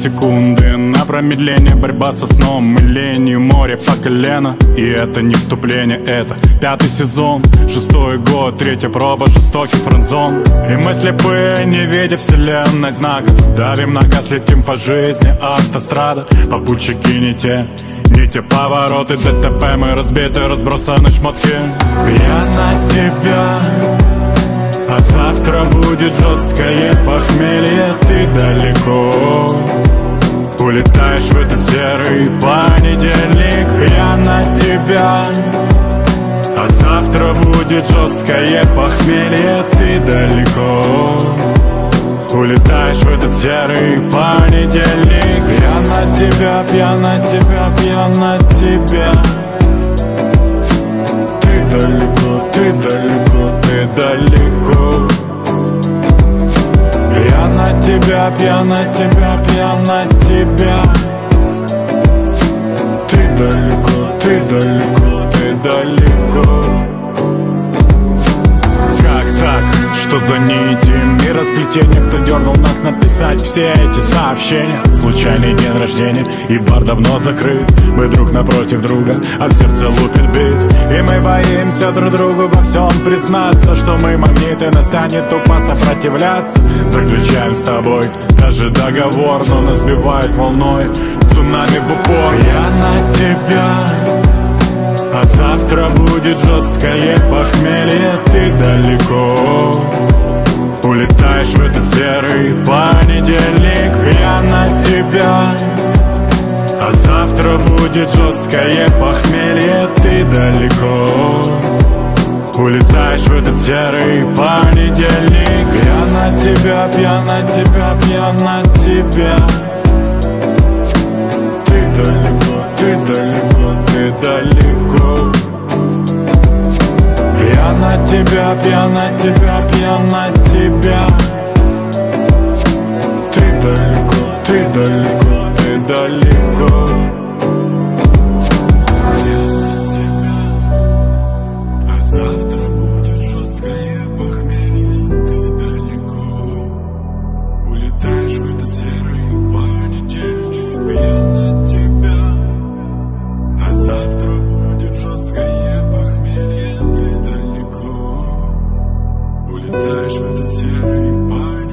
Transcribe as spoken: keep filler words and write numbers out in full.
секунды на промедление, борьба со сном, мы ленью, море по колено. И это не вступление, это пятый сезон, шестой год, третья проба, жестокий френдзон. И мы слепые, не видя вселенной знаков, давим на газ, летим по жизни, автострада. Попутчики не те, не те повороты, ДТП, мы разбиты, разбросаны шмотки. Я на тебя, а завтра будет жесткое похмелье. Ты далеко улетаешь в этот серый понедельник. Я на тебя, а завтра будет жесткое похмелье. Ты далеко улетаешь в этот серый понедельник. Я на тебя, я на тебя, я на тебя. Ты далеко, ты далеко, ты далеко. Я на тебя, я на тебя, я на тебя. Ты далеко, ты далеко, ты далеко. Как так? Что за нити и расплетения? Кто дернул нас написать все эти сообщения? Случайный день рождения, и бар давно закрыт. Мы друг напротив друга, а в сердце лупит бит. И мы боимся друг другу во всем признаться, что мы магниты, нас тянет тупо сопротивляться. Заключаем с тобой даже договор, но нас сбивает волной цунами в упор. Я на тебя, а завтра будет жесткое похмелье. Ты далеко улетаешь в этот серый понедельник. Я на тебя, а завтра будет жесткое похмелье. Ты далеко улетаешь в этот серый понедельник. Я на тебя, я на тебя, я на тебя. Ты далеко, ты далеко, ты далеко. Я на тебя, я на тебя, я на тебя. Ты далеко, ты далеко, ты далеко. Я на тебя, а завтра будет жесткое похмелье. Ты далеко улетаешь в этот серый понедельник. Я на тебя, а завтра будет жесткое похмелье. Ты далеко улетаешь в этот серый понедельник.